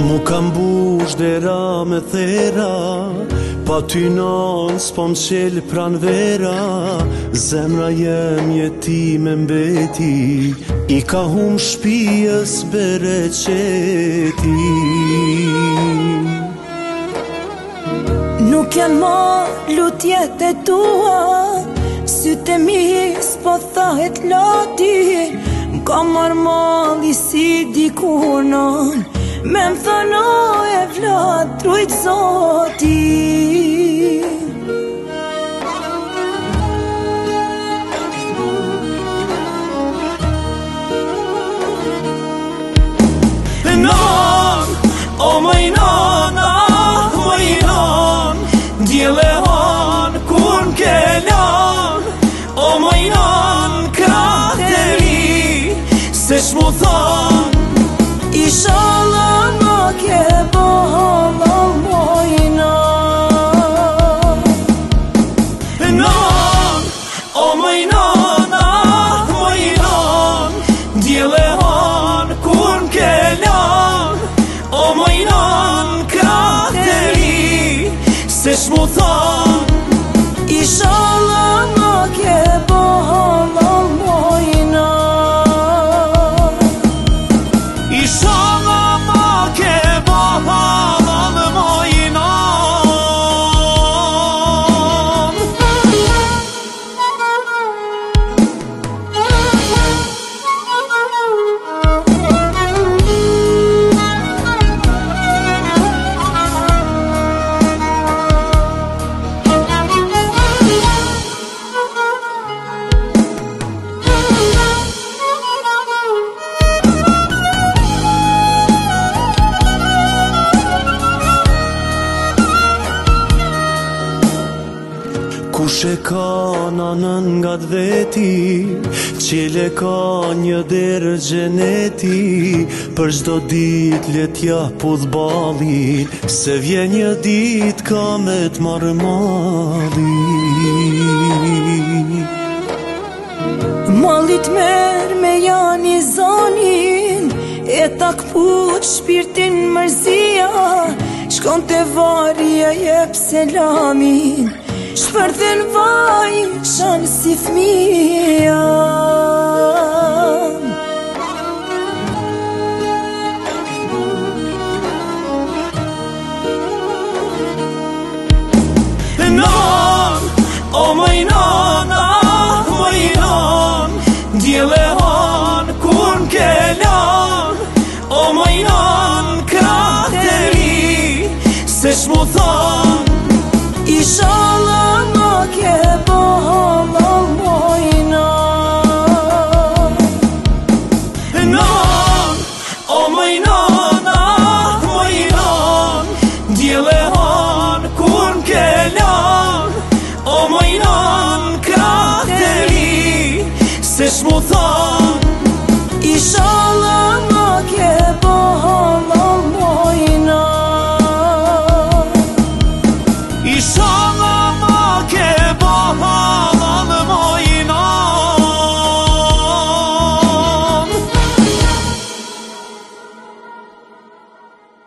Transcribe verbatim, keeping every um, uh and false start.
Mu kam bush dera me thera, pa ty non s'pon qel pran vera. Zemra jem jetime mbeti, i ka hum shpijës bereqeti. Nuk janë ma lutjet e tua, sytë e mi s'po thahet lati. M'ka marrë malli si dikur non, me më thëno e vlat trujt zoti. Non, o mëj non, ah mëj non, djele han kur m'kelon. O mëj non, krahteri, se shmu thon, Inshallah ma ke bolla mojna. non, o mëj non, ah mëj non, djele han kur m'kelon. O mëj non, krahteri, se shmu thon, Inshallah ma ke bolla mojna. Inshallah ma ke bolla mojna. Kush e ka nanën nga t'veti, qile ka një derë gjeneti. Për çdo dit letja pudhbalin, se vjen një dit ka me t'marrë malin. Mallit merr me jani zonin, e ta kput shpirtin mërzia. Shkon te varja jep selamin, shpërthen vaj shanë si fmija. Non, o mëj non, ah mëj non, djele han kur m'kelon. O mëj non, krahteri, se shmu thon, Inshallah ma ke bolla mojna. non, o mëj non, ah mëj non, djele han kur m'kelon. O mëj non, krahteri, se shmu thon, Inshallah